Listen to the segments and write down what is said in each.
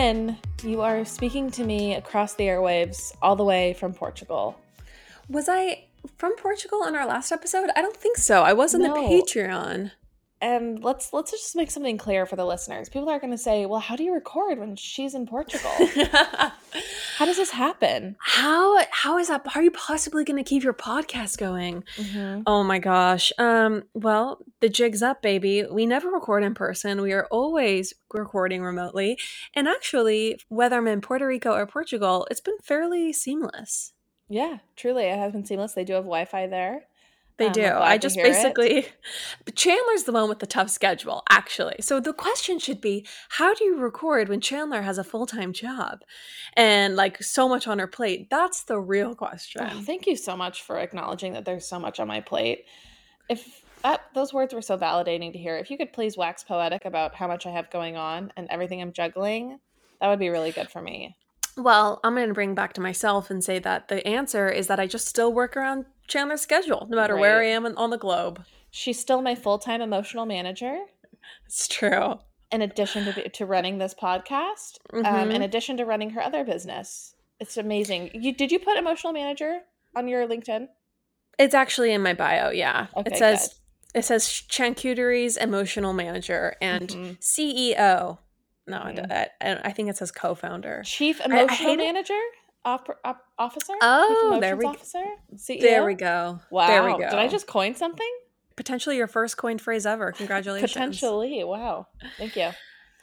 Lynn, you are speaking to me across the airwaves all the way from Portugal. Was I from Portugal in our last episode? I don't think so. I was on the No. Patreon. And let's just make something clear for the listeners. People are going to say, well, how do you record when she's in Portugal? How does this happen? How is that? How are you possibly going to keep your podcast going? Mm-hmm. Oh my gosh. Well, the jig's up, baby. We never record in person. We are always recording remotely. And actually, whether I'm in Puerto Rico or Portugal, it's been fairly seamless. Yeah, truly. It has been seamless. They do have Wi-Fi there. They do. I'm glad I to just hear basically, Chandler's the one with the tough schedule, actually. So the question should be, how do you record when Chandler has a full-time job and like so much on her plate? That's the real question. Oh, thank you so much for acknowledging that there's so much on my plate. If those words were so validating to hear, if you could please wax poetic about how much I have going on and everything I'm juggling, that would be really good for me. Well, I'm going to bring back to myself and say that the answer is that I just still work around Chandler's schedule, no matter where I am on the globe. She's still my full-time emotional manager. It's true. In addition to running this podcast, in addition to running her other business. It's amazing. Did you put emotional manager on your LinkedIn? It's actually in my bio, yeah. Okay, it says Charcuteries emotional manager and CEO. No, I think it says co-founder. Chief emotional manager? Officer? Oh, Chief there we officer? CEO? There we go. Wow. There we go. Did I just coin something? Potentially your first coined phrase ever. Congratulations. Potentially. Wow. Thank you.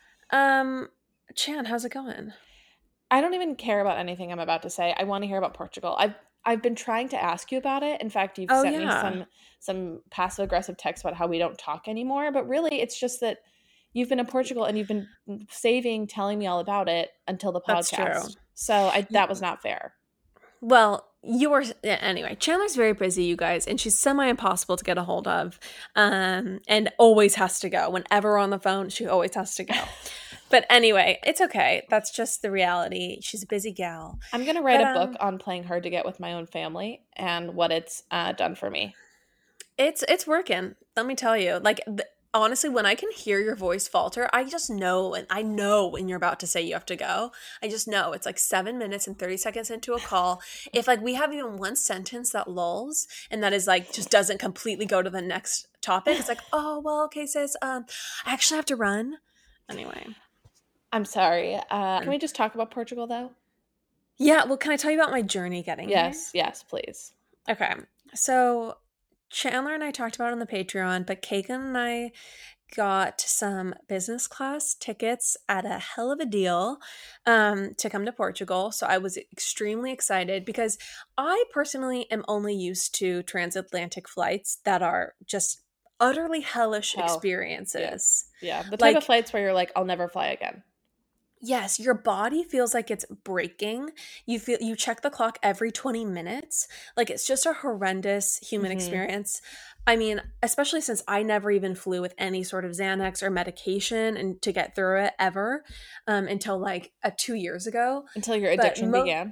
Chan, how's it going? I don't even care about anything I'm about to say. I want to hear about Portugal. I've been trying to ask you about it. In fact, you've sent me some passive aggressive texts about how we don't talk anymore. But really, it's just that you've been in Portugal and you've been saving telling me all about it until the podcast. That's true. So that was not fair. Well, anyway, Chandler's very busy, you guys, and she's semi-impossible to get a hold of, and always has to go. Whenever we're on the phone, she always has to go. But anyway, it's okay. That's just the reality. She's a busy gal. I'm going to write a book on playing hard to get with my own family and what it's done for me. It's working. Let me tell you. Like, honestly, when I can hear your voice falter, I just know, and I know when you're about to say you have to go. I just know. It's like 7 minutes and 30 seconds into a call. If like we have even one sentence that lulls and that is like just doesn't completely go to the next topic, it's like, oh, well, okay, sis, I actually have to run. Anyway. I'm sorry. Can we just talk about Portugal, though? Yeah. Well, can I tell you about my journey getting here? Yes, please. Okay. So Chandler and I talked about it on the Patreon, but Kagan and I got some business class tickets at a hell of a deal to come to Portugal. So I was extremely excited because I personally am only used to transatlantic flights that are just utterly hellish experiences. Yeah. The type of flights where you're like, I'll never fly again. Yes, your body feels like it's breaking. You check the clock every 20 minutes. Like it's just a horrendous human experience. I mean, especially since I never even flew with any sort of Xanax or medication and to get through it ever until like 2 years ago. Until your addiction began.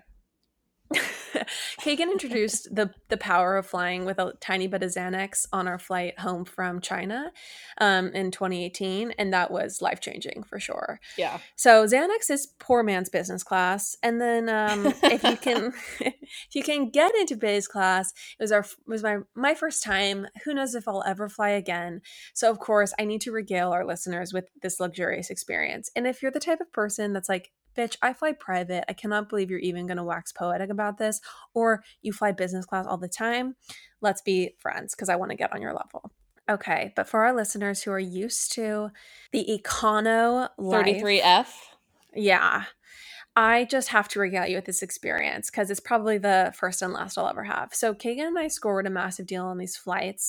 Kagan introduced the power of flying with a tiny bit of Xanax on our flight home from China in 2018, and that was life-changing for sure. Yeah. So Xanax is poor man's business class, and then if you can get into biz class, it was my first time. Who knows if I'll ever fly again? So of course, I need to regale our listeners with this luxurious experience. And if you're the type of person that's like, bitch, I fly private. I cannot believe you're even going to wax poetic about this. Or you fly business class all the time. Let's be friends because I want to get on your level. Okay, but for our listeners who are used to the econo life, 33F. Yeah. I just have to regale you with this experience because it's probably the first and last I'll ever have. So Kagan and I scored a massive deal on these flights.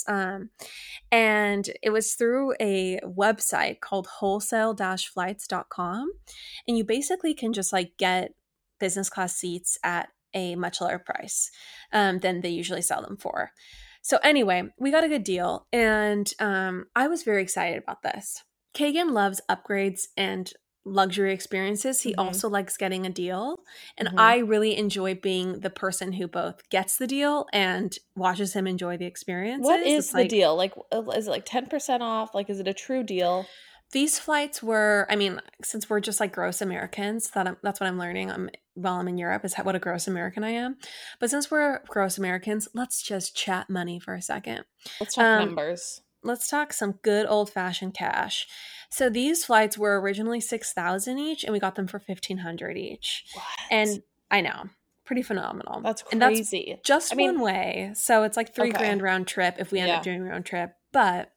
And it was through a website called wholesale-flights.com. And you basically can just like get business class seats at a much lower price than they usually sell them for. So anyway, we got a good deal. And I was very excited about this. Kagan loves upgrades and luxury experiences. He also likes getting a deal. And I really enjoy being the person who both gets the deal and watches him enjoy the experience. What is the deal? Like, is it like 10% off? Like, is it a true deal? These flights were, I mean, since we're just like gross Americans, that's what I'm learning while I'm in Europe is what a gross American I am. But since we're gross Americans, let's just chat money for a second. Let's talk numbers. Let's talk some good old-fashioned cash. So these flights were originally $6,000 each, and we got them for $1,500 each. What? And I know, pretty phenomenal. That's crazy. And that's just one way. So it's like $3,000 round trip if we end up doing round trip. But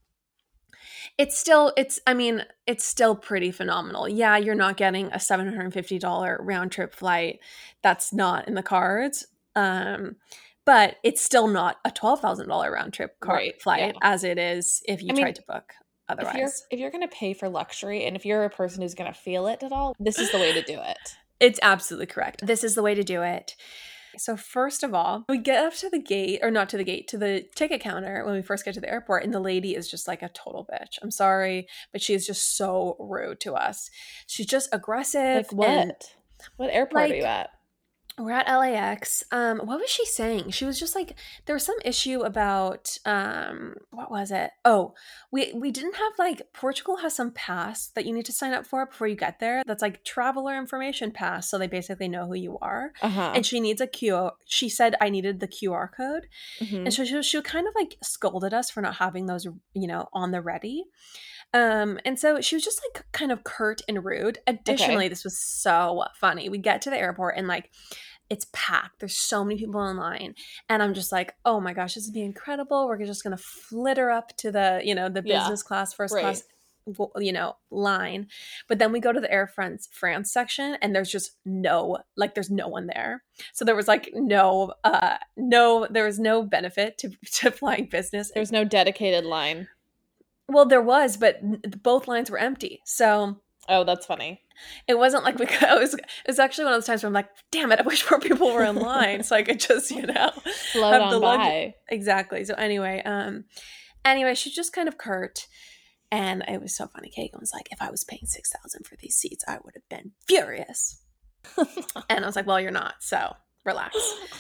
it's still pretty phenomenal. Yeah, you're not getting a $750 round trip flight. That's not in the cards. But it's still not a $12,000 round trip flight as it is if you try to book otherwise. If you're going to pay for luxury and if you're a person who's going to feel it at all, this is the way to do it. It's absolutely correct. This is the way to do it. So first of all, we get up to the gate, or not to the gate, to the ticket counter when we first get to the airport, and the lady is just like a total bitch. I'm sorry, but she is just so rude to us. She's just aggressive. Like what? What airport are you at? We're at LAX. What was she saying? She was just like, there was some issue about, what was it? Oh, we didn't have like, Portugal has some pass that you need to sign up for before you get there. That's like traveler information pass. So they basically know who you are. And she needs she said I needed the QR code. And so she kind of like scolded us for not having those, on the ready. And so she was just like kind of curt and rude. Additionally, This was so funny. We get to the airport and like it's packed. There's so many people in line. And I'm just like, oh my gosh, this would be incredible. We're just going to flitter up to the, the business class, first class, line. But then we go to the Air France section and there's just there's no one there. So there was like there was no benefit to flying business. There's no dedicated line. Well, there was, but both lines were empty. So, oh, that's funny. It wasn't like it was actually one of those times where I'm like, damn it, I wish more people were in line so I could just, float on by. Exactly. So anyway, she's just kind of curt. And it was so funny. Kagan was like, if I was paying $6,000 for these seats, I would have been furious. And I was like, well, you're not. So relax.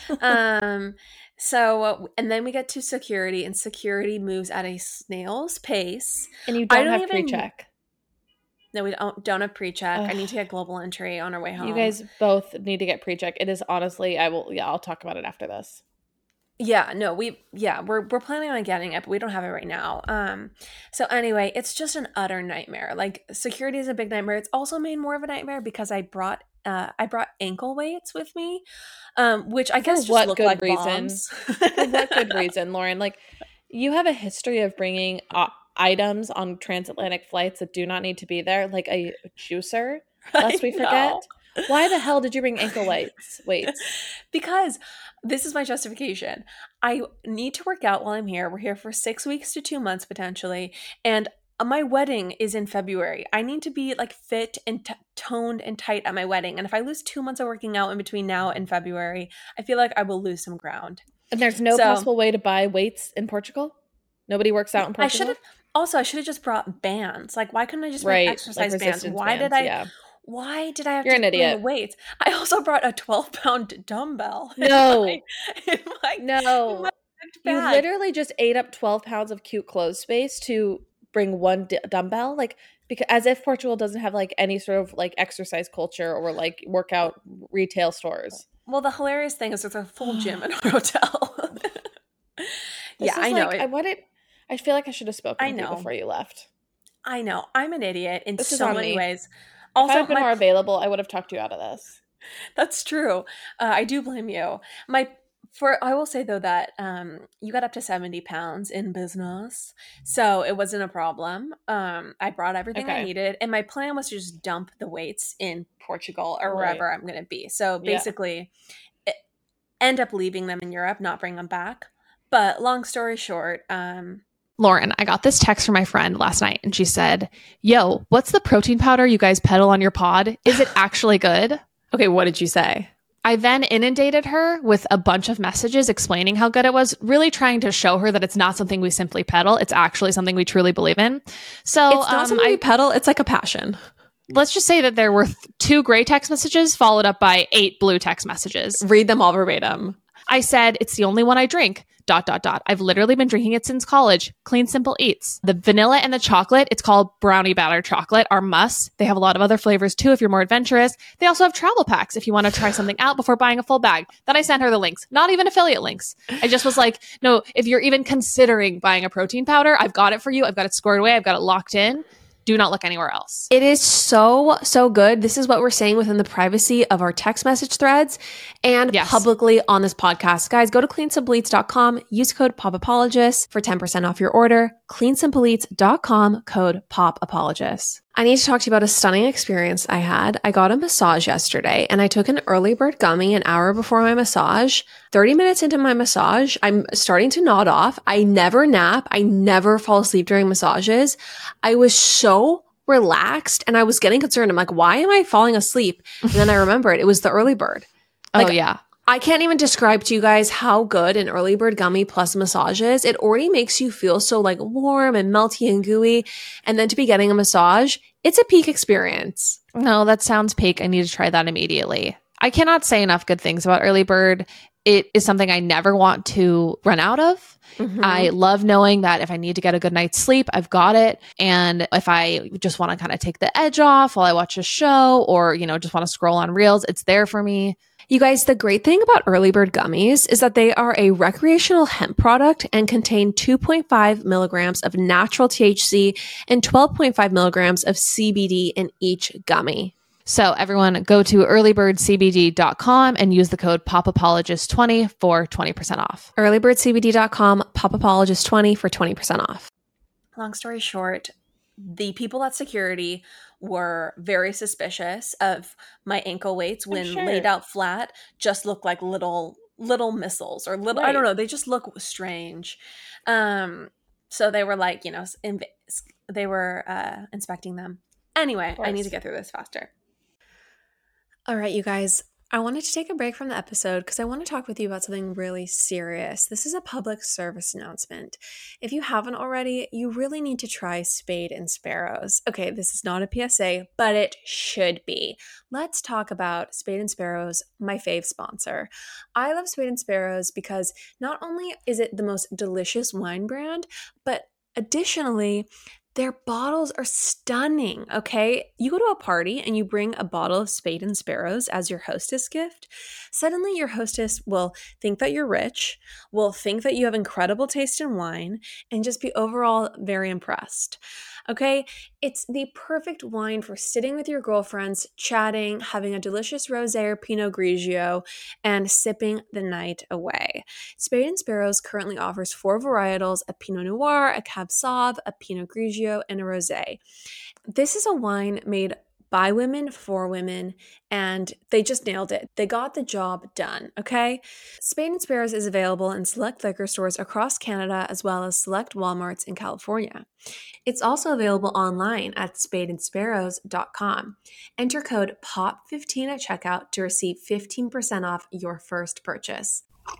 So, and then we get to security, and security moves at a snail's pace. And you don't have pre-check. No, we don't have pre-check. I need to get global entry on our way home. You guys both need to get pre-check. It is honestly, I'll talk about it after this. Yeah, no, we're planning on getting it, but we don't have it right now. So anyway, it's just an utter nightmare. Like, security is a big nightmare. It's also made more of a nightmare because I brought ankle weights with me, which I guess just look like bombs. For what good reason, Lauren? Like, you have a history of bringing items on transatlantic flights that do not need to be there, like a juicer, lest we forget. Why the hell did you bring ankle weights? Because this is my justification. I need to work out while I'm here. We're here for 6 weeks to 2 months potentially, and my wedding is in February. I need to be like fit and toned and tight at my wedding. And if I lose 2 months of working out in between now and February, I feel like I will lose some ground. And there's no possible way to buy weights in Portugal? Nobody works out in Portugal? I should have just brought bands. Like, why couldn't I just bring exercise bands? Why did I have to You're an idiot. bring the weights? I also brought a 12-pound dumbbell. No. No. You literally just ate up 12 pounds of cute clothes space to bring one dumbbell, like, because as if Portugal doesn't have like any sort of like exercise culture or like workout retail stores. Well, the hilarious thing is there's a full gym in our hotel. I know. I feel like I should have spoken to you before you left. I know. I'm an idiot in so many ways. Also, if I had been more available, I would have talked you out of this. That's true. I do blame you. I will say though that you got up to 70 pounds in business, so it wasn't a problem. I brought everything I needed, and my plan was to just dump the weights in Portugal or wherever I'm going to be. So basically, end up leaving them in Europe, not bring them back. But long story short, Lauren, I got this text from my friend last night, and she said, "Yo, what's the protein powder you guys peddle on your pod? Is it actually good?" Okay, what did you say? I then inundated her with a bunch of messages explaining how good it was, really trying to show her that it's not something we simply peddle. It's actually something we truly believe in. So it's not something we peddle. It's like a passion. Let's just say that there were 2 gray text messages followed up by 8 blue text messages. Read them all verbatim. I said, it's the only one I drink. ... I've literally been drinking it since college. Clean Simple Eats. The vanilla and the chocolate, it's called brownie batter chocolate, are musts. They have a lot of other flavors too if you're more adventurous. They also have travel packs if you want to try something out before buying a full bag. Then I sent her the links, not even affiliate links. I just was like, no, if you're even considering buying a protein powder, I've got it for you. I've got it squared away. I've got it locked in. Do not look anywhere else. It is so, so good. This is what we're saying within the privacy of our text message threads and publicly on this podcast. Guys, go to cleansimpleeats.com, use code POPAPOLOGIST for 10% off your order. cleansimpleeats.com, code POPAPOLOGIST. I need to talk to you about a stunning experience I had. I got a massage yesterday and I took an early bird gummy an hour before my massage. 30 minutes into my massage, I'm starting to nod off. I never nap. I never fall asleep during massages. I was so relaxed and I was getting concerned. I'm like, why am I falling asleep? And then I remembered it was the early bird. Like, oh, yeah. I can't even describe to you guys how good an early bird gummy plus massage is. It already makes you feel so like warm and melty and gooey. And then to be getting a massage, it's a peak experience. No, that sounds peak. I need to try that immediately. I cannot say enough good things about early bird. It is something I never want to run out of. Mm-hmm. I love knowing that if I need to get a good night's sleep, I've got it. And if I just want to kind of take the edge off while I watch a show or, you know, just want to scroll on reels, it's there for me. You guys, the great thing about early bird gummies is that they are a recreational hemp product and contain 2.5 milligrams of natural THC and 12.5 milligrams of CBD in each gummy. So everyone go to earlybirdcbd.com and use the code POPAPOLOGIST20 for 20% off. Earlybirdcbd.com, POPAPOLOGIST20 for 20% off. Long story short, the people at security were very suspicious of my ankle weights when laid out flat just look like little missiles or little, right. I don't know. They just look strange. So they were like, you know, they were inspecting them. Anyway, I need to get through this faster. All right, you guys. I wanted to take a break from the episode because I want to talk with you about something really serious. This is a public service announcement. If you haven't already, you really need to try Spade and Sparrows. Okay, this is not a PSA, but it should be. Let's talk about Spade and Sparrows, my fave sponsor. I love Spade and Sparrows because not only is it the most delicious wine brand, but additionally, their bottles are stunning, okay? You go to a party and you bring a bottle of Spade and Sparrows as your hostess gift. Suddenly your hostess will think that you're rich, will think that you have incredible taste in wine, and just be overall very impressed. Okay, it's the perfect wine for sitting with your girlfriends, chatting, having a delicious rosé or Pinot Grigio, and sipping the night away. Spade and Sparrows currently offers 4 varietals: a Pinot Noir, a Cab Sauv, a Pinot Grigio, and a rosé. This is a wine made by women for women, and they just nailed it. They got the job done, okay? Spade and Sparrows is available in select liquor stores across Canada as well as select Walmarts in California. It's also available online at spadeandsparrows.com. Enter code POP15 at checkout to receive 15% off your first purchase.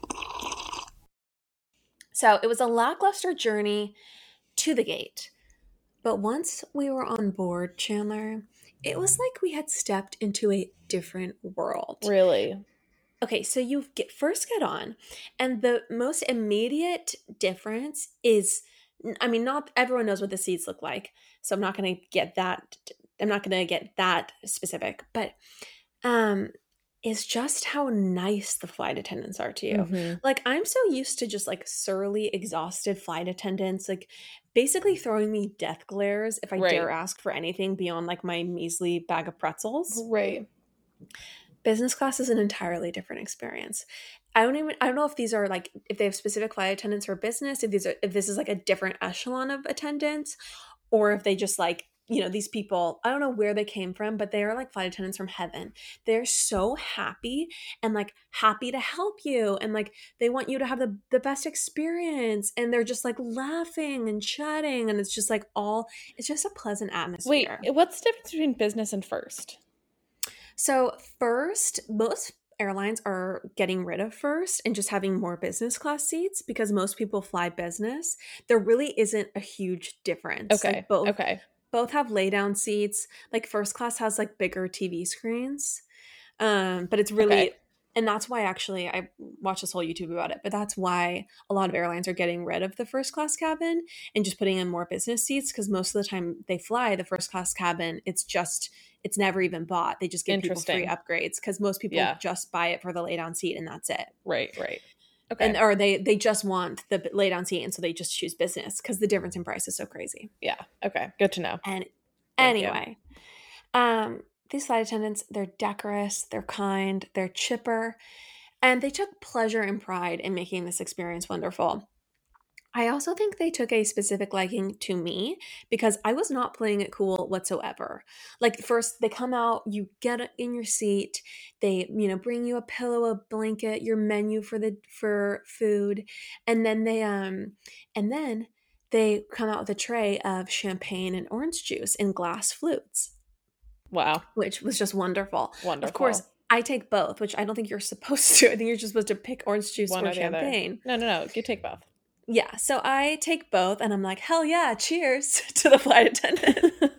So it was a lackluster journey to the gate. But once we were on board, Chandler, it was like we had stepped into a different world. Really? Okay, so you first get on, and the most immediate difference is, I mean, not everyone knows what the seats look like, so I'm not going to get that specific, but is just how nice the flight attendants are to you. Mm-hmm. Like, I'm so used to just like surly, exhausted flight attendants, like basically throwing me death glares if I dare ask for anything beyond like my measly bag of pretzels. Right. Business class is an entirely different experience. I don't know if these are like, if they have specific flight attendants for business, if this is like a different echelon of attendants, or if they just like, you know, these people, I don't know where they came from, but they are like flight attendants from heaven. They're so happy and like happy to help you. And like, they want you to have the best experience. And they're just like laughing and chatting. And it's just like it's just a pleasant atmosphere. Wait, what's the difference between business and first? So first, most airlines are getting rid of first and just having more business class seats because most people fly business. There really isn't a huge difference. Okay. Like both have lay down seats. Like first class has like bigger TV screens. But it's really And that's why actually I watched this whole YouTube about it, but that's why a lot of airlines are getting rid of the first class cabin and just putting in more business seats, because most of the time they fly the first class cabin, it's never even bought. They just give people free upgrades because most people just buy it for the lay down seat and that's it. Right. Okay. And or they just want the lay down seat, and so they just choose business because the difference in price is so crazy. Yeah. Okay. Good to know. And anyway, these flight attendants, they're decorous, they're kind, they're chipper, and they took pleasure and pride in making this experience wonderful. I also think they took a specific liking to me because I was not playing it cool whatsoever. Like, first they come out, you get in your seat, they, bring you a pillow, a blanket, your menu for food, and then they come out with a tray of champagne and orange juice in glass flutes. Wow. Which was just wonderful. Wonderful. Of course, I take both, which I don't think you're supposed to. I think you're just supposed to pick orange juice or champagne. No. You take both. Yeah. So I take both and I'm like, hell yeah, cheers to the flight attendant.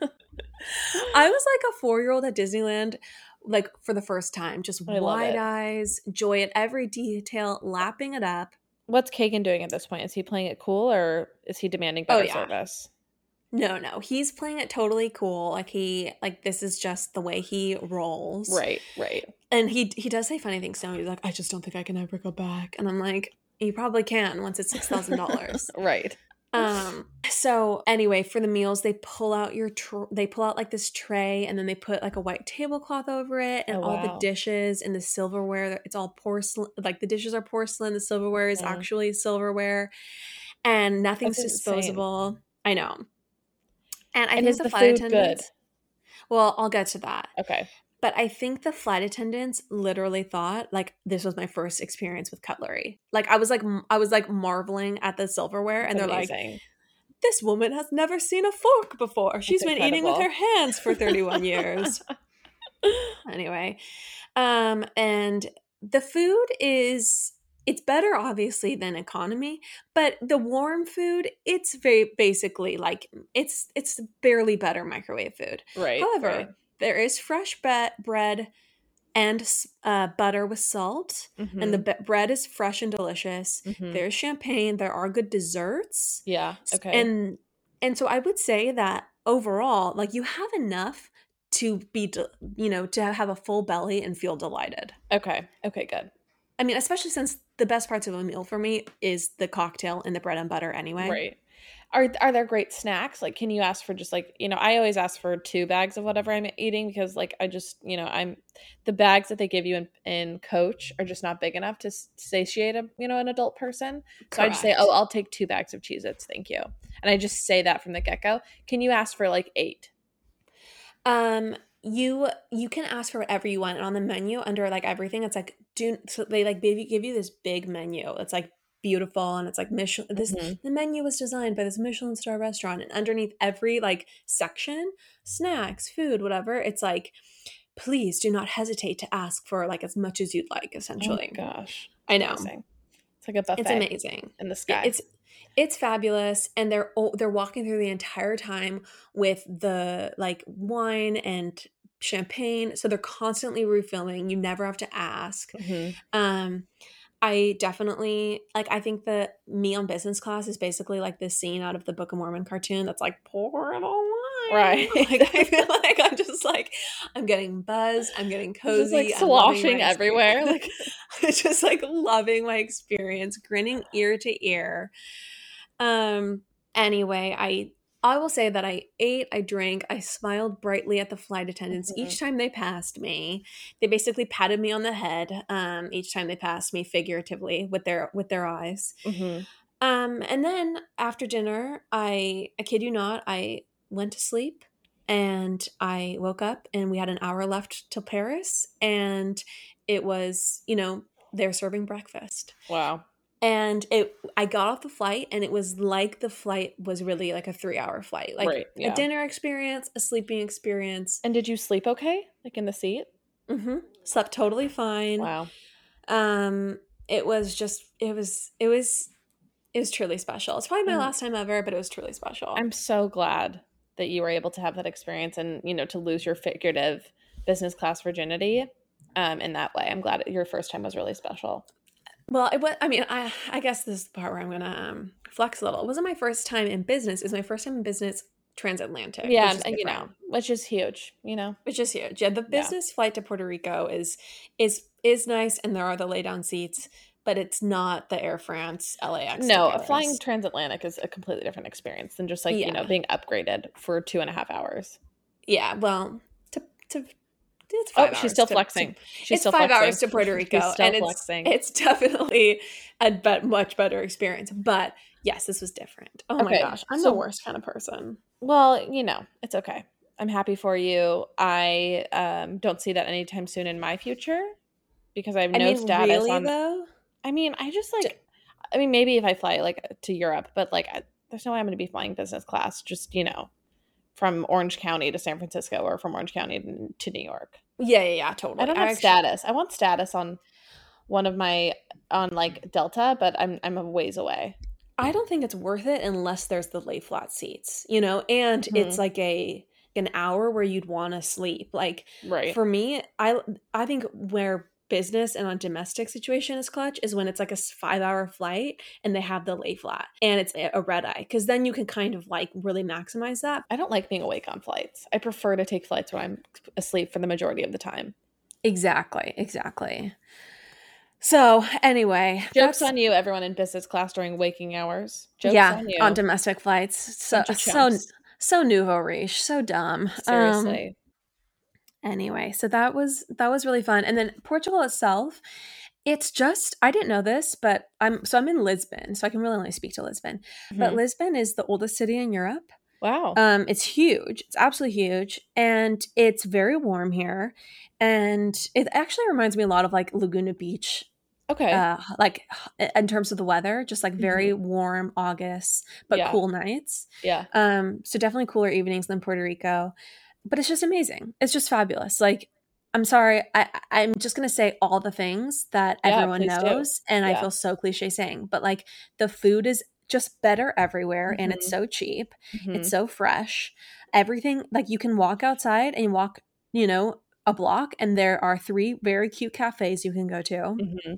I was like a 4-year-old at Disneyland, like for the first time, just wide eyes, joy at every detail, lapping it up. What's Kagan doing at this point? Is he playing it cool or is he demanding better service? No. He's playing it totally cool. Like this is just the way he rolls. Right. And he does say funny things. So he's like, I just don't think I can ever go back. And I'm like, you probably can once it's $6,000. Right. So anyway, for the meals, they pull out like this tray, and then they put like a white tablecloth over it, and all the dishes and the silverware, it's all porcelain. Like the dishes are porcelain, the silverware is actually silverware, and nothing's disposable. Insane. I know. And I think the flight attendants, good? Well, I'll get to that. Okay. But I think the flight attendants literally thought like this was my first experience with cutlery. Like I was like marveling at the silverware. That's and they're amazing. Like, this woman has never seen a fork before. She's been eating with her hands for 31 years. Anyway, and the food it's better obviously than economy, but the warm food, it's very basically like it's barely better microwave food. Right. However, there is fresh bread and butter with salt, and the bread is fresh and delicious. There's champagne. There are good desserts. Yeah. Okay. And so I would say that overall, like you have enough to be, to have a full belly and feel delighted. Okay. Good. I mean, especially since the best parts of a meal for me is the cocktail and the bread and butter anyway. Right. Are there great snacks? Like, can you ask for just like, I always ask for 2 bags of whatever I'm eating because like, I just, the bags that they give you in Coach are just not big enough to satiate an adult person. So Correct. I just say, I'll take 2 bags of Cheez-Its. Thank you. And I just say that from the get-go. Can you ask for like 8? You can ask for whatever you want, and on the menu under like everything, it's like so they like give you this big menu. It's like beautiful, and it's like Michelin. The menu was designed by this Michelin star restaurant, and underneath every like section, snacks, food, whatever, it's like, please do not hesitate to ask for like as much as you'd like. Essentially, oh gosh, I know. Amazing. It's like a buffet. It's amazing in the sky. It's fabulous, and they're walking through the entire time with the like wine and champagne, so they're constantly refilling. You never have to ask. I definitely I think that me on business class is basically like this scene out of the Book of Mormon cartoon that's like pour it all wine. Right. Like I feel like I'm just like I'm getting buzzed, I'm getting cozy, just like sloshing everywhere. Like just like loving my experience, grinning ear to ear. Anyway, I will say that I ate, I drank, I smiled brightly at the flight attendants each time they passed me. They basically patted me on the head each time they passed me, figuratively with their eyes. And then after dinner, I kid you not, I went to sleep and I woke up and we had an hour left till Paris, and it was, they're serving breakfast. Wow. And I got off the flight, and it was like the flight was really like a 3-hour flight, like a dinner experience, a sleeping experience. And did you sleep okay, like in the seat? Slept totally fine. Wow. It was truly special. It's probably my last time ever, but it was truly special. I'm so glad that you were able to have that experience and to lose your figurative business class virginity. in that way. I'm glad your first time was really special. Well, I guess this is the part where I'm gonna flex a little. It wasn't my first time in business. It was my first time in business transatlantic. Yeah, and which is huge. Which is huge. Yeah, the business flight to Puerto Rico is nice, and there are the lay down seats, but it's not the Air France LAX. No, flying transatlantic is a completely different experience than just like being upgraded for 2.5 hours. Yeah, well, it's 5 hours. She's still flexing. It's 5 hours to Puerto Rico, and it's definitely a much better experience. But yes, this was different. Oh my gosh, I'm the worst kind of person. Well, it's okay. I'm happy for you. I don't see that anytime soon in my future because I have no status really, on. Though? I just maybe if I fly like to Europe, but like there's no way I'm going to be flying business class. Just from Orange County to San Francisco or from Orange County to New York. Yeah, totally. I don't have status. I want status on one of my like Delta, but I'm a ways away. I don't think it's worth it unless there's the lay flat seats, and it's like an hour where you'd want to sleep. Like for me, I think where business and on domestic situation is clutch is when it's like a 5-hour flight and they have the lay flat and it's a red eye, because then you can kind of like really maximize that. I don't like being awake on flights. I prefer to take flights where I'm asleep for the majority of the time. Exactly. So anyway, jokes on you, everyone in business class during waking hours. Jokes on you. On domestic flights. So nouveau riche, so dumb. Seriously. Anyway, so that was really fun. And then Portugal itself, it's just, I didn't know this, but I'm in Lisbon, so I can really only speak to Lisbon. Mm-hmm. But Lisbon is the oldest city in Europe. Wow. It's huge. It's absolutely huge. And it's very warm here. And it actually reminds me a lot of like Laguna Beach. Okay. Like in terms of the weather, just like very warm August, but cool nights. Yeah. So definitely cooler evenings than Puerto Rico. But it's just amazing. It's just fabulous. Like, I'm sorry, I'm just going to say all the things that everyone knows. And I feel so cliche saying, but like the food is just better everywhere and it's so cheap. It's so fresh. Everything, like you can walk outside and you walk, a block and there are 3 very cute cafes you can go to.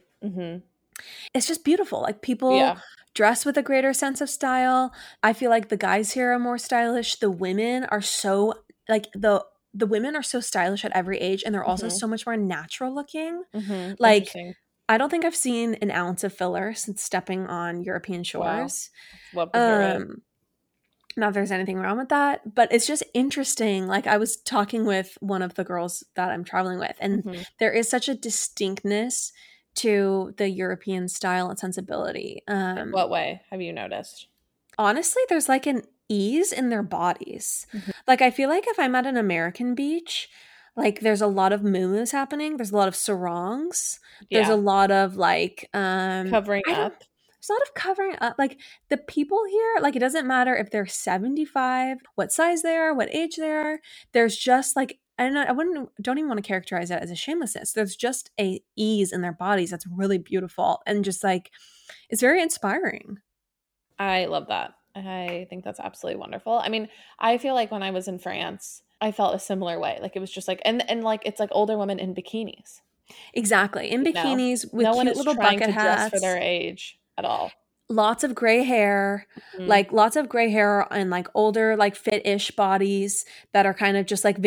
It's just beautiful. Like people dress with a greater sense of style. I feel like the guys here are more stylish. The women are so like the women are so stylish at every age, and they're also so much more natural looking. Like I don't think I've seen an ounce of filler since stepping on European shores. Wow. Love to hear it. Not if there's anything wrong with that, but it's just interesting. Like I was talking with one of the girls that I'm traveling with, and there is such a distinctness to the European style and sensibility. In what way have you noticed? Honestly, there's like an ease in their bodies. Like I feel like if I'm at an American beach, like there's a lot of muumuus happening. There's a lot of sarongs. There's a lot of like covering up. There's a lot of covering up. Like the people here, like it doesn't matter if they're 75, what size they are, what age they are. There's just like don't even want to characterize that as a shamelessness. There's just a ease in their bodies that's really beautiful and just like it's very inspiring. I love that. I think that's absolutely wonderful. I mean, I feel like when I was in France, I felt a similar way. Like it was just like, and like it's like older women in bikinis. Exactly, in bikinis with cute little bucket hats for their age at all. Lots of gray hair, like lots of gray hair and like older, like fit-ish bodies that are kind of just like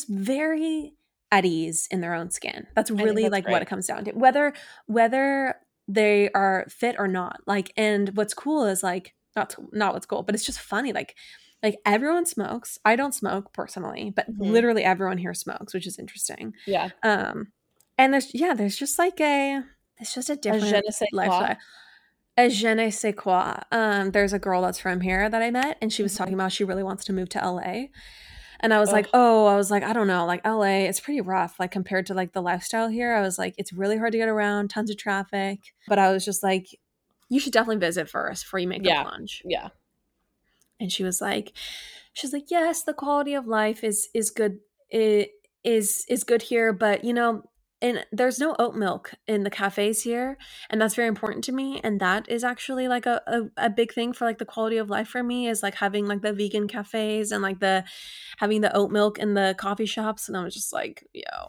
very at ease in their own skin. That's really like great. What it comes down to. Whether they are fit or not. Like, and what's cool is like not what's cool, but it's just funny. Like everyone smokes. I don't smoke personally, but literally everyone here smokes, which is interesting. Yeah. And there's just like it's just a different lifestyle. A je ne sais quoi. There's a girl that's from here that I met, and she was talking about she really wants to move to LA. And I was like, I don't know, like LA, it's pretty rough, like compared to like the lifestyle here. I was like, it's really hard to get around, tons of traffic. But I was just like, you should definitely visit first before you make the plunge. Yeah. And she was like, yes, the quality of life is good. It is good here, but and there's no oat milk in the cafes here, and that's very important to me. And that is actually like a big thing for like the quality of life for me is like having like the vegan cafes and like having the oat milk in the coffee shops. And I was just like, yo,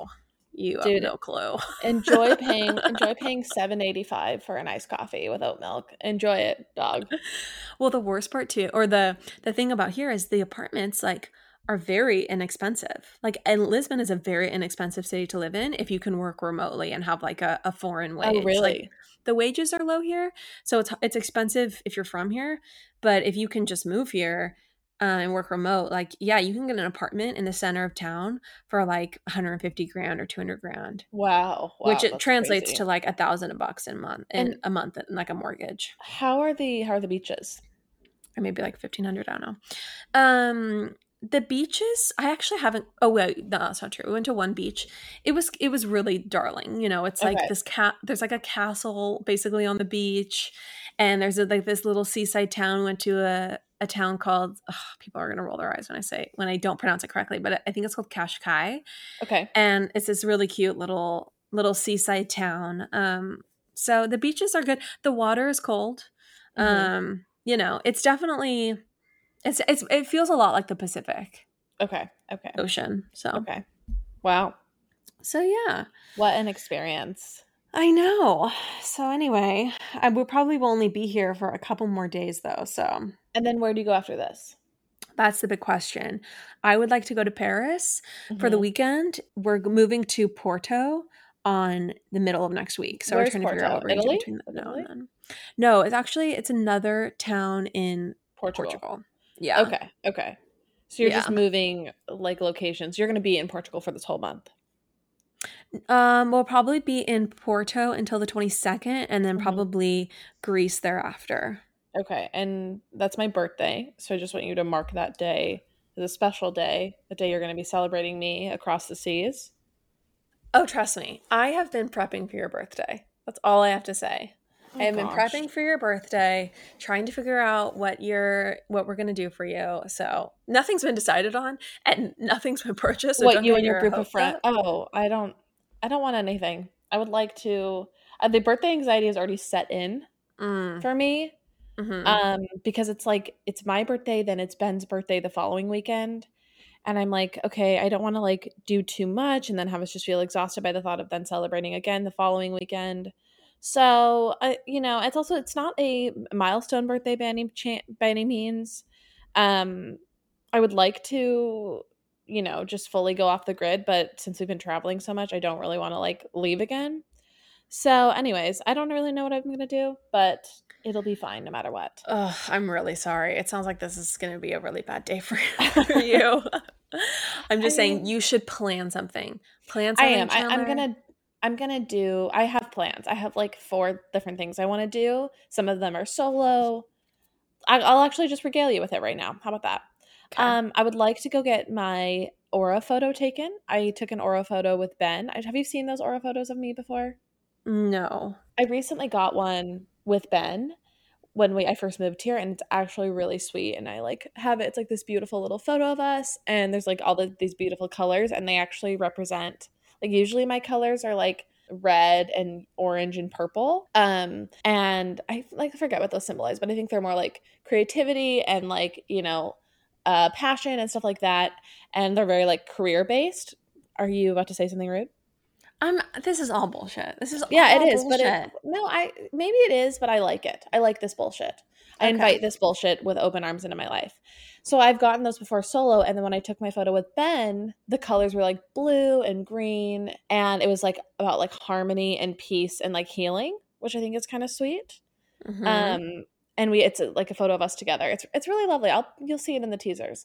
You have no clue. enjoy paying $7.85 for an iced coffee with oat milk. Enjoy it, dog. Well, the worst part too, or the thing about here is the apartments like are very inexpensive. Like, and Lisbon is a very inexpensive city to live in if you can work remotely and have like a foreign wage. Oh, really? Like, the wages are low here, so it's expensive if you're from here. But if you can just move here and work remote, like, yeah, you can get an apartment in the center of town for like 150 grand or 200 grand. Wow. Which it translates to like $1,000 a month in like a mortgage. How are the beaches? Or maybe like 1,500. I don't know. The beaches, I actually haven't. Oh wait, no, that's not true. We went to one beach. It was really darling. You know, it's like this there's like a castle basically on the beach, and there's like this little seaside town. We went to a town called. People are gonna roll their eyes when I don't pronounce it correctly, but I think it's called Qashqai. Okay, and it's this really cute little seaside town. So the beaches are good. The water is cold. Mm-hmm. You know, it's definitely. It feels a lot like the Pacific. Okay. Ocean. So. Okay. Wow. So yeah. What an experience. I know. So anyway, we probably will only be here for a couple more days though. So. And then where do you go after this? That's the big question. I would like to go to Paris for the weekend. We're moving to Porto on the middle of next week. So where's we're trying to figure out what we're Italy? Between No, it's another town in Portugal. Yeah. Okay. So you're just moving like locations. You're going to be in Portugal for this whole month. We'll probably be in Porto until the 22nd and then probably Greece thereafter. Okay. And that's my birthday. So I just want you to mark that day as a special day, the day you're going to be celebrating me across the seas. Oh, trust me. I have been prepping for your birthday. That's all I have to say. I have been prepping for your birthday, trying to figure out what we're going to do for you. So nothing's been decided on, and nothing's been purchased. So what, you and your group of friends? Oh, I don't want anything. I would like to. The birthday anxiety is already set in for me, because it's like it's my birthday, then it's Ben's birthday the following weekend, and I'm like, okay, I don't want to like do too much, and then have us just feel exhausted by the thought of then celebrating again the following weekend. So, it's not a milestone birthday by any means. I would like to, just fully go off the grid, but since we've been traveling so much, I don't really want to like leave again. So anyways, I don't really know what I'm going to do, but it'll be fine no matter what. Oh, I'm really sorry. It sounds like this is going to be a really bad day for you. I'm just saying you should plan something. I am. I have plans. I have like 4 different things I want to do. Some of them are solo. I'll actually just regale you with it right now. How about that? Okay. I would like to go get my aura photo taken. I took an aura photo with Ben. Have you seen those aura photos of me before? No. I recently got one with Ben when I first moved here, and it's actually really sweet. And I like have it. It's like this beautiful little photo of us, and there's like all these beautiful colors, and they actually represent. Like usually my colors are like red and orange and purple. And I like forget what those symbolize, but I think they're more like creativity and like, passion and stuff like that. And they're very like career based. Are you about to say something rude? This is all bullshit. This is it is, bullshit. But maybe it is, but I like it. I like this bullshit. I invite this bullshit with open arms into my life. So I've gotten those before solo, and then when I took my photo with Ben, the colors were like blue and green, and it was like about like harmony and peace and like healing, which I think is kind of sweet. And it's like a photo of us together. It's really lovely. You'll see it in the teasers.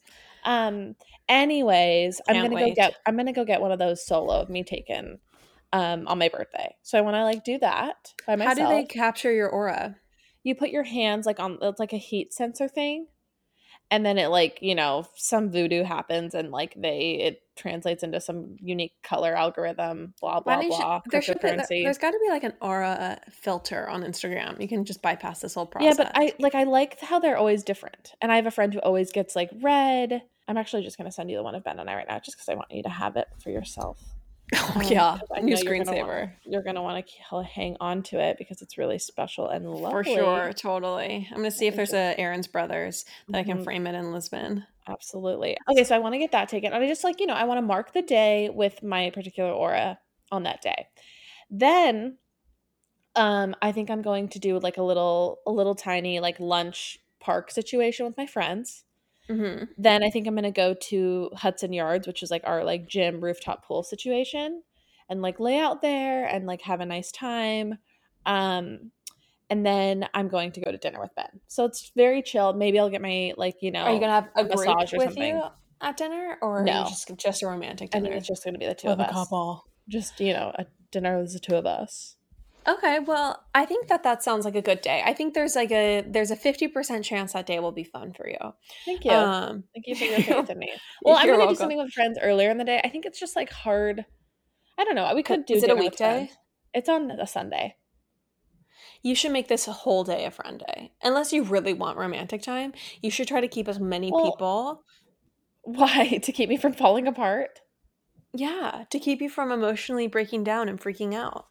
Anyways, I'm gonna go get one of those solo of me taken on my birthday. So I want to like do that by myself. How do they capture your aura? You put your hands like on, it's like a heat sensor thing. And then it like, some voodoo happens and like it translates into some unique color algorithm, blah, blah, blah. There's got to be like an aura filter on Instagram. You can just bypass this whole process. Yeah, but I like how they're always different. And I have a friend who always gets like red. I'm actually just going to send you the one of Ben and I right now just because I want you to have it for yourself. Oh, yeah. New screensaver. You're going to want to hang on to it because it's really special and lovely. For sure. Totally. I'm going to see if there's a Aaron's Brothers that I can frame it in Lisbon. Absolutely. Okay, so I want to get that taken. And I just like, I want to mark the day with my particular aura. on that day. Then I think I'm going to do like a little tiny like lunch park situation with my friends. Mm-hmm. Then I think I'm going to go to Hudson Yards, which is like our like gym rooftop pool situation, and like lay out there and like have a nice time. And then I'm going to go to dinner with Ben. So it's very chilled. Maybe I'll get my like, you know, are you gonna have a massage group or with something you at dinner, or No. are you just a romantic dinner? I think it's just going to be the two with of a us. couple. Just, you know, a dinner with the two of us. Okay, well, I think that sounds like a good day. I think there's a 50% chance that day will be fun for you. Thank you. Thank you for your faith in me. Well, I'm going to do something with friends earlier in the day. I think it's just like hard. I don't know. We could do Is it a dinner with weekday? friends. It's on a Sunday. You should make this a whole day a friend day. Unless you really want romantic time, you should try to keep as many people. Why? To keep me from falling apart? Yeah, to keep you from emotionally breaking down and freaking out.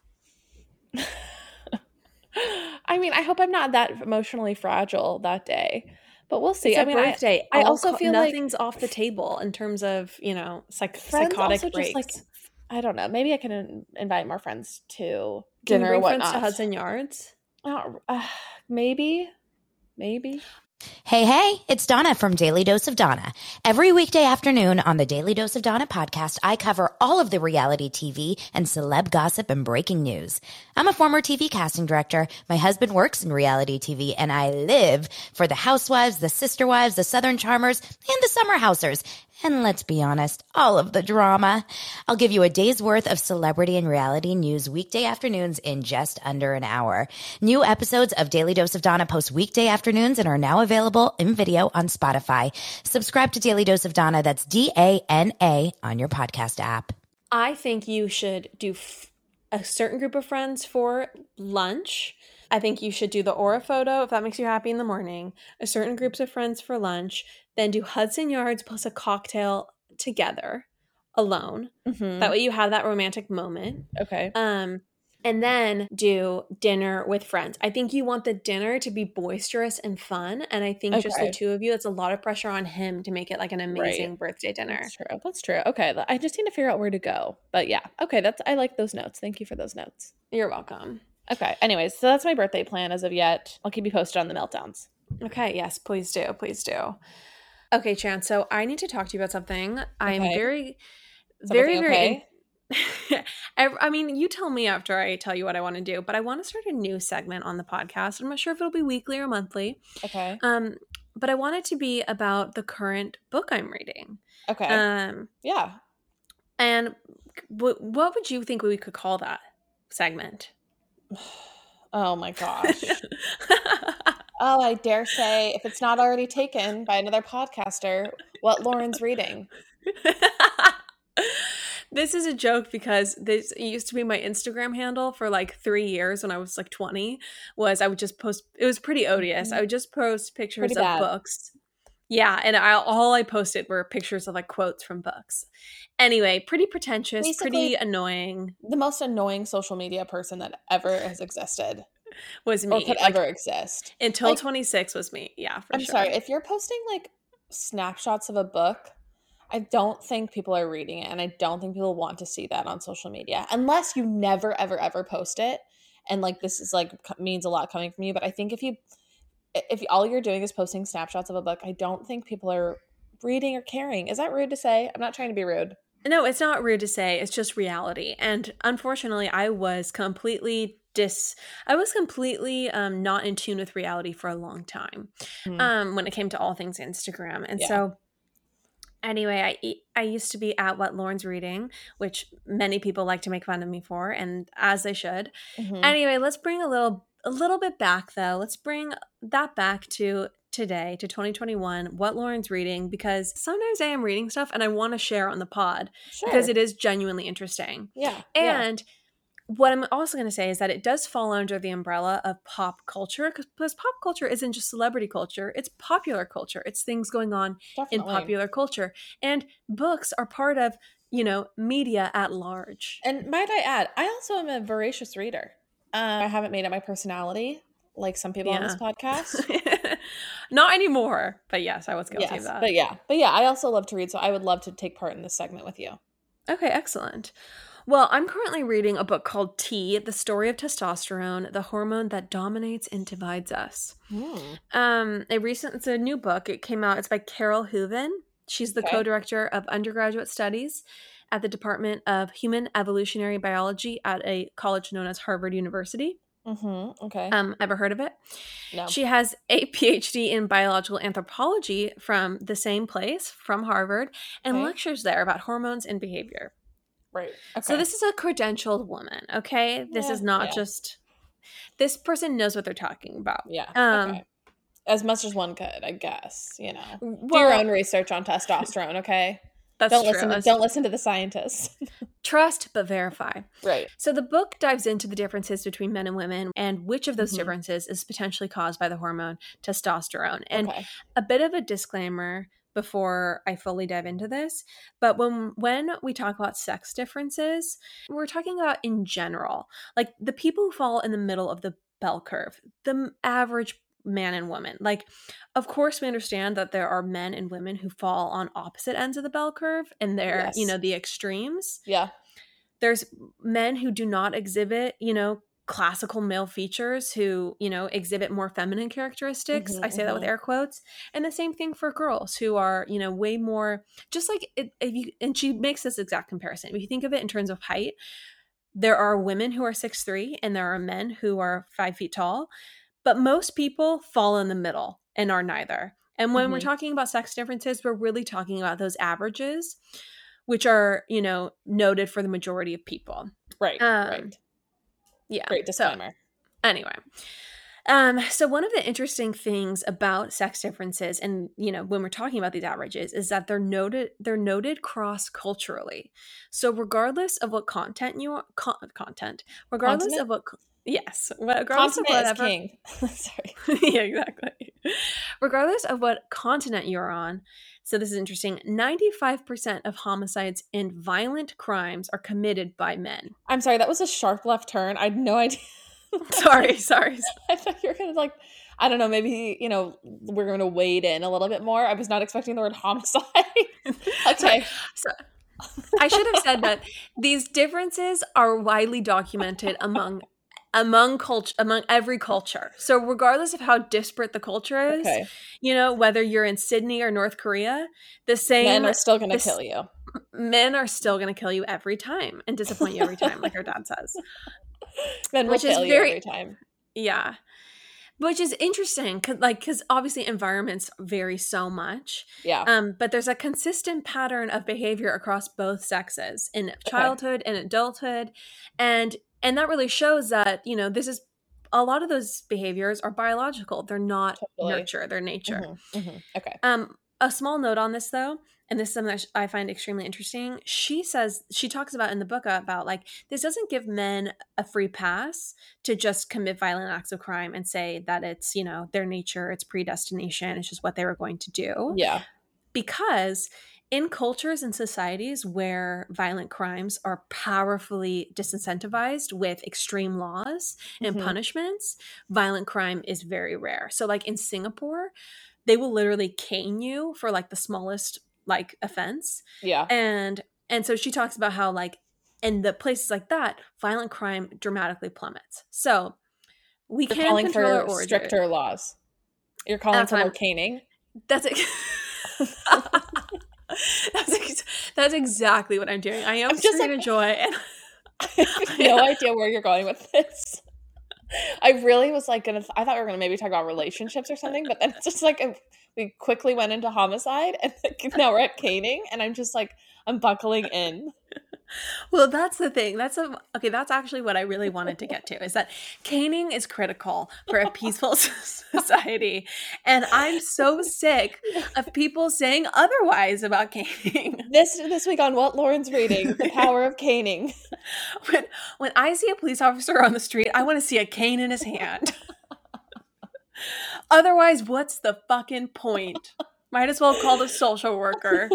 I mean, I hope I'm not that emotionally fragile that day, but we'll see. It's a birthday. I also feel nothing's like off the table in terms of, you know, friends psychotic also breaks. just like, I don't know. Maybe I can invite more friends to Can dinner you or bring whatnot. friends to Hudson Yards? Maybe. Hey, it's Donna from Daily Dose of Donna. Every weekday afternoon on the Daily Dose of Donna podcast, I cover all of the reality TV and celeb gossip and breaking news. I'm a former TV casting director. My husband works in reality TV, and I live for the Housewives, the Sister Wives, the Southern Charmers, and the Summer Housers. And let's be honest, all of the drama. I'll give you a day's worth of celebrity and reality news weekday afternoons in just under an hour. New episodes of Daily Dose of Donna post weekday afternoons and are now available in video on Spotify. Subscribe to Daily Dose of Donna, that's DANA, on your podcast app. I think you should do a certain group of friends for lunch. I think you should do the aura photo if that makes you happy in the morning. A certain groups of friends for lunch. Then do Hudson Yards plus a cocktail together, alone. Mm-hmm. That way you have that romantic moment. Okay. And then do dinner with friends. I think you want the dinner to be boisterous and fun. And I think just the two of you, it's a lot of pressure on him to make it like an amazing birthday dinner. That's true. Okay. I just need to figure out where to go. But yeah. Okay. I like those notes. Thank you for those notes. You're welcome. Okay. Anyways, so that's my birthday plan as of yet. I'll keep you posted on the meltdowns. Okay. Yes, please do. Please do. Okay, Chan. So I need to talk to you about something. I'm very I mean, you tell me after I tell you what I want to do, but I want to start a new segment on the podcast. I'm not sure if it'll be weekly or monthly. Okay. But I want it to be about the current book I'm reading. Okay. Yeah. And what would you think we could call that segment? Oh my gosh. Oh, I dare say, if it's not already taken by another podcaster, what Lauren's reading. This is a joke because this used to be my Instagram handle for like 3 years when I was like 20. I would just post, it was pretty odious. I would just post pictures of books. Yeah, and all I posted were pictures of like quotes from books. Anyway, pretty pretentious, basically, pretty annoying. The most annoying social media person that ever has existed was me. Or could ever exist. Until 26 was me. Yeah, for sure. I'm sorry. If you're posting like snapshots of a book, I don't think people are reading it, and I don't think people want to see that on social media unless you never, ever, ever post it. And like this is like means a lot coming from you. But I think if all you're doing is posting snapshots of a book, I don't think people are reading or caring. Is that rude to say? I'm not trying to be rude. No, it's not rude to say. It's just reality. And unfortunately, I was completely not in tune with reality for a long time when it came to all things Instagram. And so anyway, I used to be at What Lauren's Reading, which many people like to make fun of me for, and as they should. Mm-hmm. Anyway, let's bring a little bit back, though. Let's bring that back to today, to 2021, What Lauren's Reading, because sometimes I am reading stuff and I want to share on the pod because it is genuinely interesting. Yeah. And what I'm also going to say is that it does fall under the umbrella of pop culture, because pop culture isn't just celebrity culture, it's popular culture. It's things going on in popular culture. And books are part of, media at large. And might I add, I also am a voracious reader. I haven't made it my personality like some people on this podcast. Not anymore, but yes, I was guilty of that. But yeah, I also love to read, so I would love to take part in this segment with you. Okay, excellent. Well, I'm currently reading a book called T, The Story of Testosterone, the Hormone That Dominates and Divides Us. It's a new book. It came out. It's by Carol Hooven. She's the co-director of undergraduate studies at the Department of Human Evolutionary Biology at a college known as Harvard University. Okay. Ever heard of it? No. She has a PhD in biological anthropology from the same place, from Harvard, and lectures there about hormones and behavior. Right. Okay. So this is a credentialed woman, okay? This is not just... This person knows what they're talking about. Yeah. Okay. As much as one could, I guess, you know. Do your own research on testosterone, okay? Don't listen to the scientists. Trust but verify. Right. So the book dives into the differences between men and women and which of those differences is potentially caused by the hormone testosterone. And a bit of a disclaimer before I fully dive into this, but when we talk about sex differences, we're talking about in general, like the people who fall in the middle of the bell curve, the average man and woman. Like, of course, we understand that there are men and women who fall on opposite ends of the bell curve and they're, the extremes. Yeah. There's men who do not exhibit, classical male features, who, exhibit more feminine characteristics. I say that with air quotes. And the same thing for girls who are, way more, just like and she makes this exact comparison. If you think of it in terms of height, there are women who are 6'3" and there are men who are 5 feet tall. But most people fall in the middle and are neither. And when we're talking about sex differences, we're really talking about those averages, which are, noted for the majority of people. Right. Right. Yeah. Great disclaimer. So, anyway. So one of the interesting things about sex differences and, when we're talking about these averages is that they're noted cross-culturally. So regardless of what content you are, regardless Continent? of what... Yes. Regardless of whatever, is king. Sorry. Yeah, exactly. Regardless of what continent you're on, so this is interesting, 95% of homicides and violent crimes are committed by men. I'm sorry, that was a sharp left turn. I had no idea. Sorry. I thought you were going to I don't know, maybe, we're going to wade in a little bit more. I was not expecting the word homicide. Okay. So I should have said that these differences are widely documented among every culture. So regardless of how disparate the culture is, whether you're in Sydney or North Korea, men are still going to kill you. Men are still going to kill you every time and disappoint you every time, like our dad says. Men will kill you every time. Yeah. Which is interesting, because obviously environments vary so much. Yeah. But there's a consistent pattern of behavior across both sexes in childhood and adulthood. And that really shows that, this is a lot of those behaviors are biological. They're not nurture, they're nature. Okay. A small note on this, though, and this is something that I find extremely interesting. She talks about in the book about this doesn't give men a free pass to just commit violent acts of crime and say that it's, their nature, it's predestination, it's just what they were going to do. Yeah. Because in cultures and societies where violent crimes are powerfully disincentivized with extreme laws and punishments, violent crime is very rare. So in Singapore, they will literally cane you for the smallest offense. Yeah. And so she talks about how in the places like that, violent crime dramatically plummets. So we can calling control for stricter laws. You're calling for more caning. That's it. That's exactly what I'm doing. I am just screaming joy. And I have no idea where you're going with this. I really was I thought we were gonna maybe talk about relationships or something, but then it's just we quickly went into homicide and now we're at caning, and I'm just I'm buckling in. Well, that's the thing. That's actually what I really wanted to get to, is that caning is critical for a peaceful society. And I'm so sick of people saying otherwise about caning. This week on What Lauren's Reading, The Power of Caning. When I see a police officer on the street, I want to see a cane in his hand. Otherwise, what's the fucking point? Might as well call the social worker.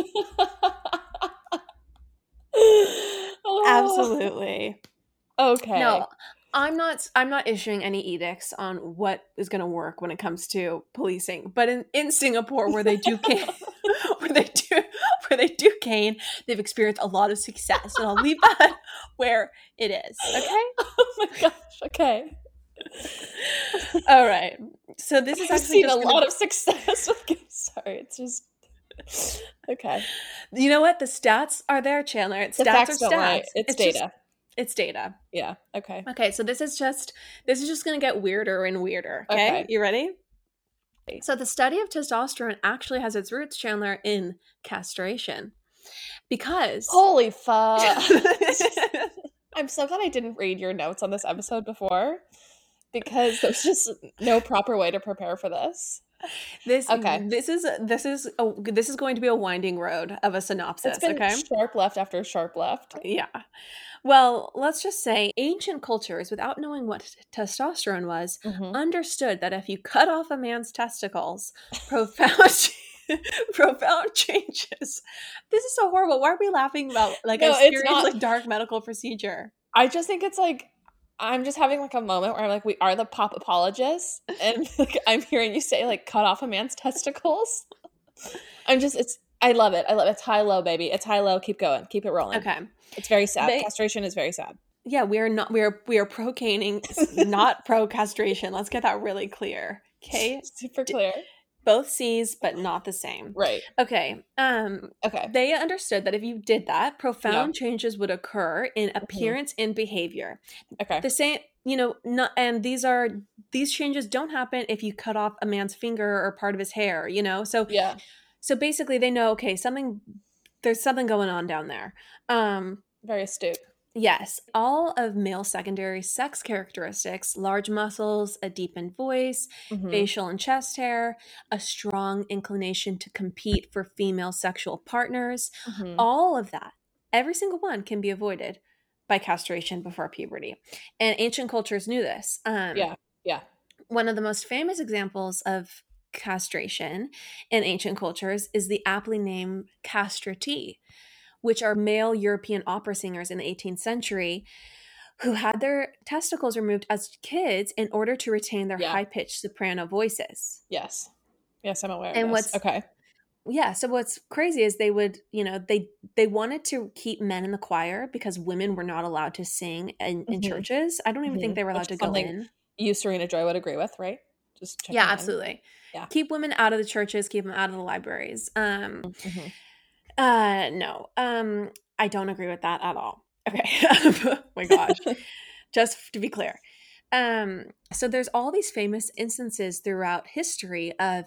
Absolutely. Okay. No, I'm not issuing any edicts on what is going to work when it comes to policing. But in Singapore, where they do where they do gain, they've experienced a lot of success. And I'll leave that where it is. Okay? Oh my gosh. Okay. All right. So this is I've actually seen a lot of success with sorry, it's just okay. You know what? The stats are there, Chandler. The Stats facts are don't stats. lie. It's data. It's data. Yeah. Okay. Okay, so this is just going to get weirder and weirder. Okay? You ready? So the study of testosterone actually has its roots, Chandler, in castration. Because holy fuck. I'm so glad I didn't read your notes on this episode before, because there's just no proper way to prepare for this. This is going to be a winding road of a synopsis. It's been sharp left after sharp left. Yeah. Well, let's just say ancient cultures, without knowing what testosterone was, understood that if you cut off a man's testicles, profound changes. This is so horrible. Why are we laughing about a serious, dark medical procedure? I just think it's I'm just having a moment where I'm like, we are the pop apologists, and I'm hearing you say cut off a man's testicles. I love it. It's high low, baby. It's high low. Keep going. Keep it rolling. Okay. It's very sad. Castration is very sad. Yeah, we are pro caning, not pro castration. Let's get that really clear. Okay. Super clear. Both C's, but not the same. Right. Okay. Okay. They understood that if you did that, profound changes would occur in appearance and behavior. Okay. The same, and these changes don't happen if you cut off a man's finger or part of his hair, So yeah. So basically, they know, okay, there's something going on down there. Very astute. Yes. All of male secondary sex characteristics, large muscles, a deepened voice, facial and chest hair, a strong inclination to compete for female sexual partners, all of that, every single one can be avoided by castration before puberty. And ancient cultures knew this. Yeah. One of the most famous examples of castration in ancient cultures is the aptly named castrati, which are male European opera singers in the 18th century who had their testicles removed as kids in order to retain their high-pitched soprano voices. Yes, I'm aware of this. Okay. Yeah, so what's crazy is they would, they wanted to keep men in the choir because women were not allowed to sing in churches. I don't even think they were allowed to go in. You, Serena Joy, would agree with, right? Just checking in. Absolutely. Yeah. Keep women out of the churches, keep them out of the libraries. No. I don't agree with that at all. Okay. Oh my gosh. Just to be clear. So there's all these famous instances throughout history of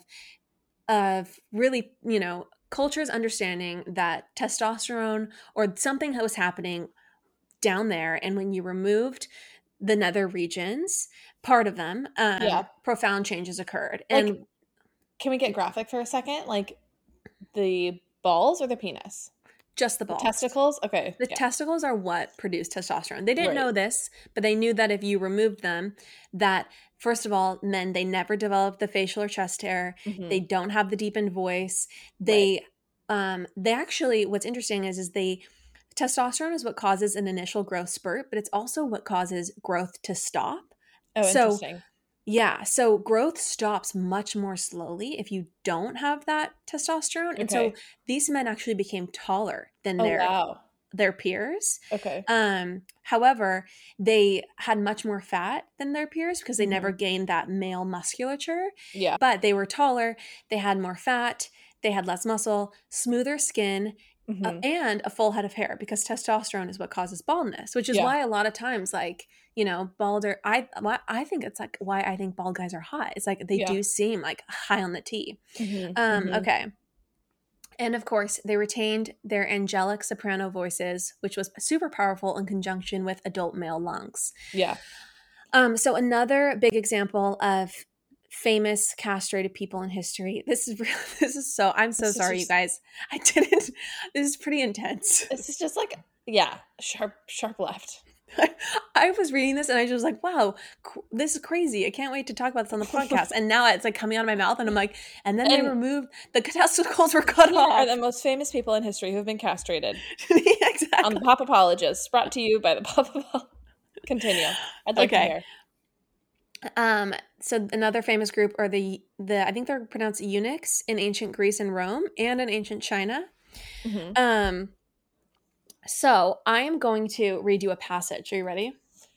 really, cultures understanding that testosterone or something that was happening down there, and when you removed the nether regions, part of them, profound changes occurred. And can we get graphic for a second? The balls or the penis? Just the balls. The testicles? Okay. The testicles are what produce testosterone. They didn't know this, but they knew that if you removed them, that first of all, men, they never develop the facial or chest hair. They don't have the deepened voice. They actually, what's interesting is testosterone is what causes an initial growth spurt, but it's also what causes growth to stop. Oh, interesting. Yeah, so growth stops much more slowly if you don't have that testosterone. And so these men actually became taller than their peers. Okay. However, they had much more fat than their peers because they never gained that male musculature. Yeah. But they were taller, they had more fat, they had less muscle, smoother skin, and a full head of hair, because testosterone is what causes baldness, which is why a lot of times, balder, I think it's why I think bald guys are hot. It's they do seem high on the T. Okay. And of course, they retained their angelic soprano voices, which was super powerful in conjunction with adult male lungs. Yeah. So another big example of famous castrated people in history. I'm so sorry, you guys. This is pretty intense. This is just sharp left. I was reading this and I was like, wow, this is crazy. I can't wait to talk about this on the podcast. And now it's coming out of my mouth and I'm like, and then they removed, the testicles were cut off. Are the most famous people in history who have been castrated. Exactly. On the Pop Apologists, brought to you by the Pop Apologists. Continue. I'd like to hear. So another famous group are the I think they're pronounced eunuchs in ancient Greece and Rome and in ancient China. Mm-hmm. So I am going to read you a passage. Are you ready?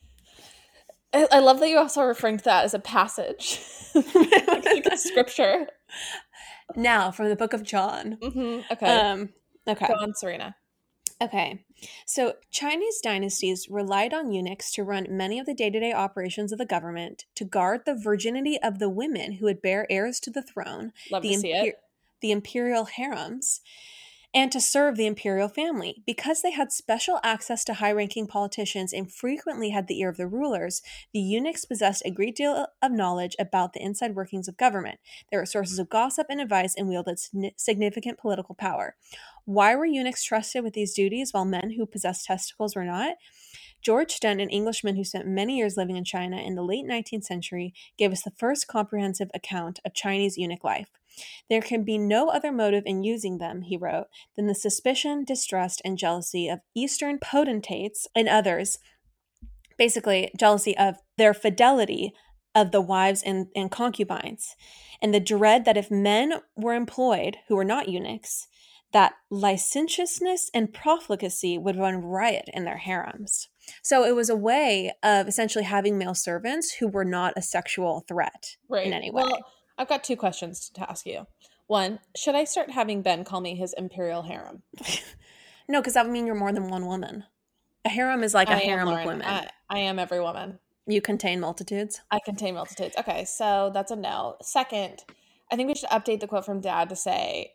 I love that you also referring to that as a passage, like a scripture. Now, from the book of John. Mm-hmm. Okay. Okay. Go on, Serena. Okay. So Chinese dynasties relied on eunuchs to run many of the day-to-day operations of the government, to guard the virginity of the women who would bear heirs to the throne, Love to see it. the imperial harems, and to serve the imperial family. Because they had special access to high-ranking politicians and frequently had the ear of the rulers, the eunuchs possessed a great deal of knowledge about the inside workings of government. They were sources of gossip and advice and wielded significant political power. Why were eunuchs trusted with these duties while men who possessed testicles were not? George Dent, an Englishman who spent many years living in China in the late 19th century, gave us the first comprehensive account of Chinese eunuch life. There can be no other motive in using them, he wrote, than the suspicion, distrust, and jealousy of Eastern potentates and others, basically jealousy of their fidelity of the wives and concubines, and the dread that if men were employed who were not eunuchs, that licentiousness and profligacy would run riot in their harems. So it was a way of essentially having male servants who were not a sexual threat in any way. Well, I've got 2 questions to ask you. One, should I start having Ben call me his imperial harem? No, because that would mean you're more than one woman. A harem is like a harem of women. I am every woman. You contain multitudes? I contain multitudes. Okay, so that's a no. Second, I think we should update the quote from Dad to say,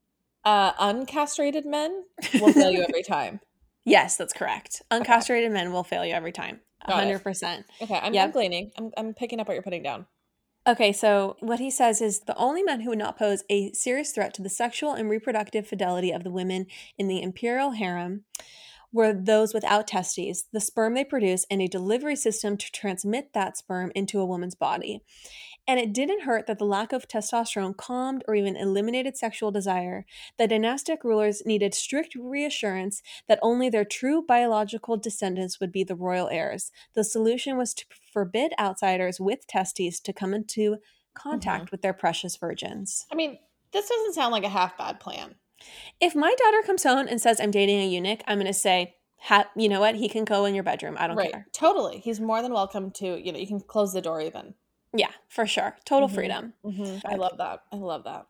uncastrated men will fail you every time. Yes, that's correct. Uncastrated men will fail you every time. 100%. Okay, I'm gleaning. I'm picking up what you're putting down. Okay, so what he says is the only men who would not pose a serious threat to the sexual and reproductive fidelity of the women in the imperial harem were those without testes, the sperm they produce, and a delivery system to transmit that sperm into a woman's body. And it didn't hurt that the lack of testosterone calmed or even eliminated sexual desire. The dynastic rulers needed strict reassurance that only their true biological descendants would be the royal heirs. The solution was to forbid outsiders with testes to come into contact with their precious virgins. I mean, this doesn't sound like a half bad plan. If my daughter comes home and says I'm dating a eunuch, I'm going to say, you know what? He can go in your bedroom. I don't care. Totally. He's more than welcome to, you can close the door even. Yeah, for sure. Total freedom. I love that. I love that.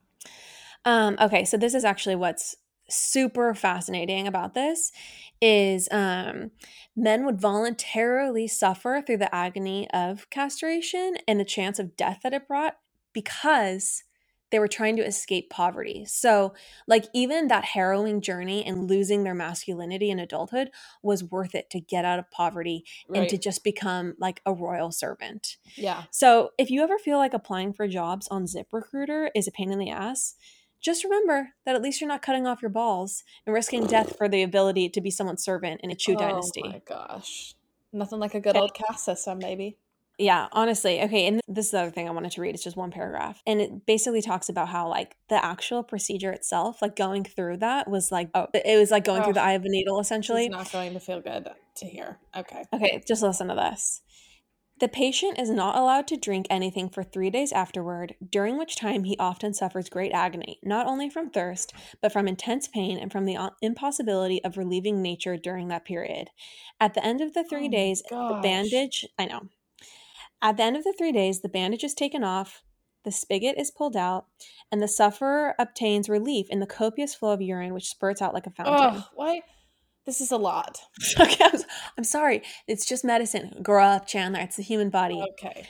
Okay, so this is actually what's super fascinating about this is men would voluntarily suffer through the agony of castration and the chance of death that it brought because they were trying to escape poverty. So, like, even that harrowing journey and losing their masculinity in adulthood was worth it to get out of poverty and to just become like a royal servant. Yeah. So, if you ever feel like applying for jobs on ZipRecruiter is a pain in the ass, just remember that at least you're not cutting off your balls and risking death for the ability to be someone's servant in a Chu dynasty. Oh my gosh. Nothing like a good old caste system, baby. Yeah, honestly. Okay, and this is the other thing I wanted to read. It's just one paragraph. And it basically talks about how, like, the actual procedure itself, like, going through that was like, it was like going through the eye of a needle, essentially. It's not going to feel good to hear. Okay. Okay, just listen to this. The patient is not allowed to drink anything for 3 days afterward, during which time he often suffers great agony, not only from thirst, but from intense pain and from the impossibility of relieving nature during that period. At the end of the 3 days, the bandage, At the end of the 3 days, the bandage is taken off, the spigot is pulled out, and the sufferer obtains relief in the copious flow of urine which spurts out like a fountain. Oh, why? This is a lot. Okay, I'm sorry. It's just medicine. Grow up, Chandler. It's the human body. Okay.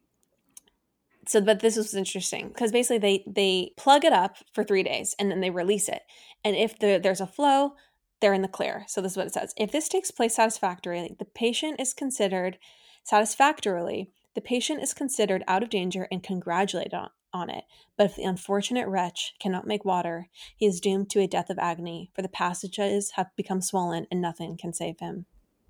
So, but this was interesting because basically they plug it up for 3 days and then they release it. And if there's a flow, they're in the clear. So this is what it says. If this takes place satisfactorily, the patient is considered out of danger and congratulated on it. But if the unfortunate wretch cannot make water, he is doomed to a death of agony, for the passages have become swollen and nothing can save him.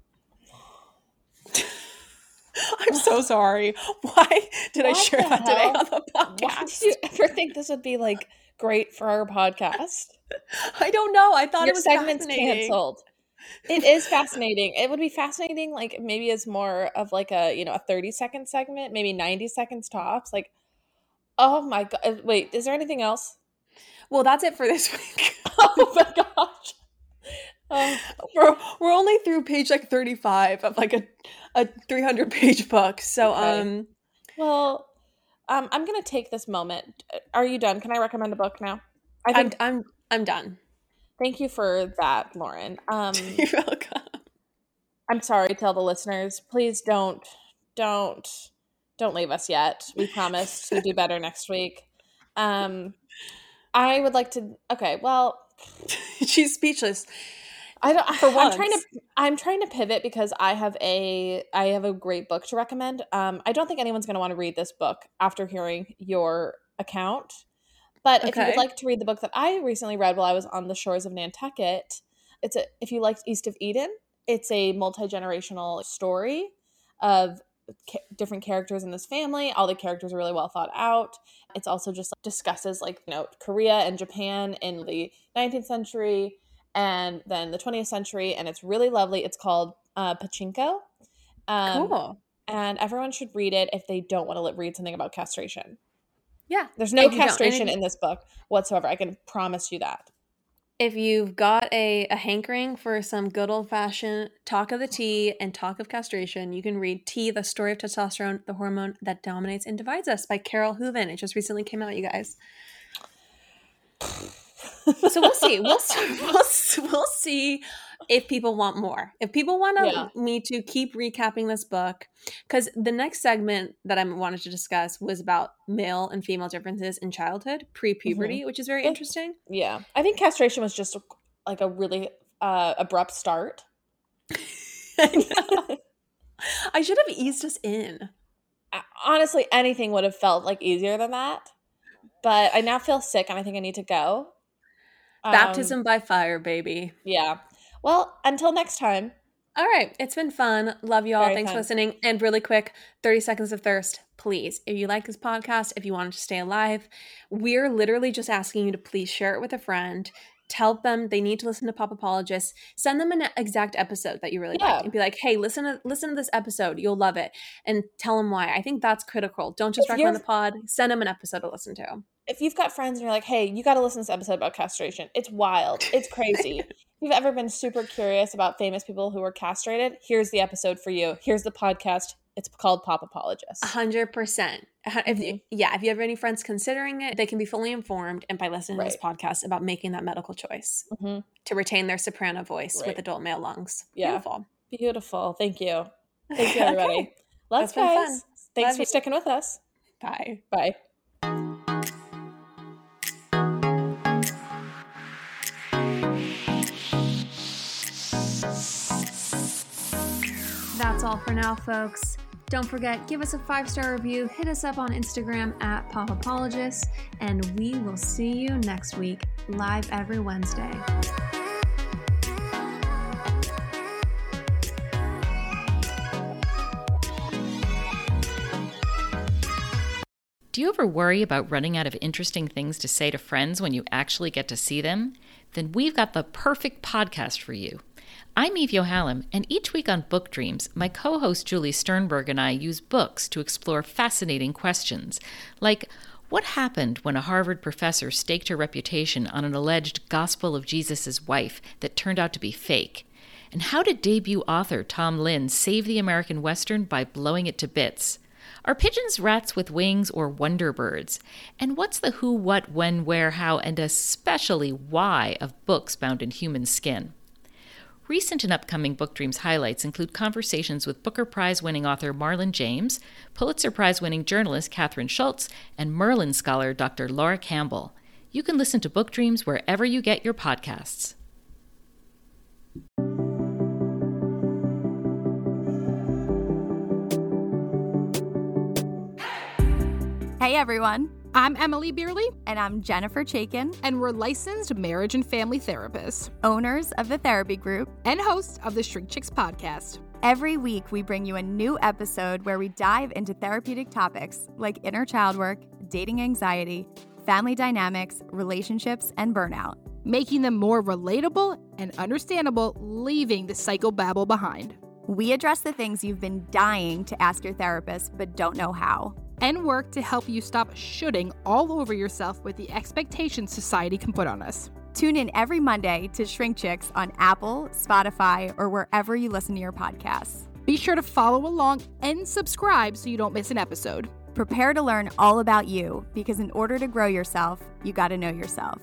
I'm so sorry. Why did I share that today on the podcast? Why did you ever think this would be like great for our podcast? I don't know. I thought Your it was segment's canceled. It is fascinating. It would be fascinating, like maybe as more of like a 30-second segment, maybe 90 seconds tops. Like, oh my god! Wait, is there anything else? Well, that's it for this week. Oh my gosh. We're only through page like 35 of like a 300-page book. So okay. Well, I'm gonna take this moment. Are you done? Can I recommend a book now? I'm done. Thank you for that, Lauren. You're welcome. I'm sorry to tell the listeners. Please don't leave us yet. We promise to do better next week. I would like to. Okay, well, she's speechless. I'm trying to pivot because I have a great book to recommend. I don't think anyone's going to want to read this book after hearing your account. But if you would like to read the book that I recently read while I was on the shores of Nantucket, if you liked East of Eden, it's a multi-generational story of different characters in this family. All the characters are really well thought out. It's also just discusses Korea and Japan in the 19th century and then the 20th century, and it's really lovely. It's called Pachinko. Cool. And everyone should read it if they don't want to read something about castration. Yeah. There's no castration in this book whatsoever. I can promise you that. If you've got a hankering for some good old-fashioned talk of the tea and talk of castration, you can read T, The Story of Testosterone, the Hormone That Dominates and Divides Us by Carol Hooven. It just recently came out, you guys. So we'll see. We'll see if people want more. If people want me to keep recapping this book, because the next segment that I wanted to discuss was about male and female differences in childhood, pre-puberty, which is very interesting. Yeah. I think castration was just like a really abrupt start. I should have eased us in. Honestly, anything would have felt like easier than that. But I now feel sick and I think I need to go. Baptism by fire, baby. Yeah. Well, until next time. All right. It's been fun. Love you all. Thanks for listening. And really quick, 30 seconds of thirst, please. If you like this podcast, if you want it to stay alive, we're literally just asking you to please share it with a friend. Tell them they need to listen to Pop Apologists. Send them an exact episode that you really like and be like, hey, listen to this episode. You'll love it. And tell them why. I think that's critical. Don't just recommend the pod. Send them an episode to listen to. If you've got friends and you're like, hey, you got to listen to this episode about castration. It's wild. It's crazy. If you've ever been super curious about famous people who were castrated, here's the episode for you. Here's the podcast. It's called Pop Apologists. 100%. If you have any friends considering it, they can be fully informed and by listening to this podcast about making that medical choice to retain their soprano voice with adult male lungs. Yeah. Beautiful. Thank you. Thank you, everybody. Okay. Let's guys. Fun. Thanks for sticking with us. Bye. Bye. That's all for now, folks. Don't forget, give us a 5-star review, hit us up on Instagram at Pop Apologists, and we will see you next week, live every Wednesday. Do you ever worry about running out of interesting things to say to friends when you actually get to see them? Then we've got the perfect podcast for you. I'm Eve Yohalem, and each week on Book Dreams, my co-host Julie Sternberg and I use books to explore fascinating questions, like what happened when a Harvard professor staked her reputation on an alleged Gospel of Jesus' wife that turned out to be fake? And how did debut author Tom Lynn save the American Western by blowing it to bits? Are pigeons rats with wings or wonder birds? And what's the who, what, when, where, how, and especially why of books bound in human skin? Recent and upcoming Book Dreams highlights include conversations with Booker Prize-winning author Marlon James, Pulitzer Prize-winning journalist Kathryn Schultz, and Merlin scholar Dr. Laura Campbell. You can listen to Book Dreams wherever you get your podcasts. Hey everyone, I'm Emily Beerley. And I'm Jennifer Chaikin. And we're licensed marriage and family therapists, owners of the Therapy Group, and hosts of the Shrink Chicks podcast. Every week we bring you a new episode where we dive into therapeutic topics like inner child work, dating anxiety, family dynamics, relationships, and burnout. Making them more relatable and understandable, leaving the psychobabble behind. We address the things you've been dying to ask your therapist but don't know how. and work to help you stop shoulding all over yourself with the expectations society can put on us. Tune in every Monday to Shrink Chicks on Apple, Spotify, or wherever you listen to your podcasts. Be sure to follow along and subscribe so you don't miss an episode. Prepare to learn all about you, because in order to grow yourself, you got to know yourself.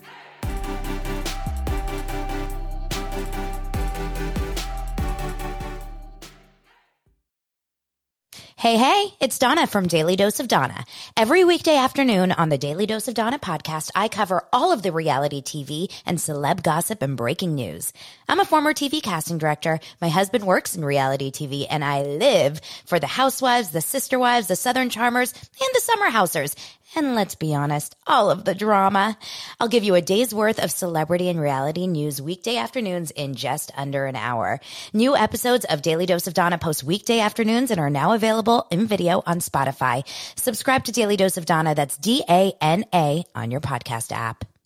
Hey, it's Donna from Daily Dose of Donna. Every weekday afternoon on the Daily Dose of Donna podcast, I cover all of the reality TV and celeb gossip and breaking news. I'm a former TV casting director. My husband works in reality TV, and I live for the Housewives, the Sister Wives, the Southern Charmers, and the Summer Housers. And let's be honest, all of the drama. I'll give you a day's worth of celebrity and reality news weekday afternoons in just under an hour. New episodes of Daily Dose of Donna post weekday afternoons and are now available in video on Spotify. Subscribe to Daily Dose of Donna, that's DANA, on your podcast app.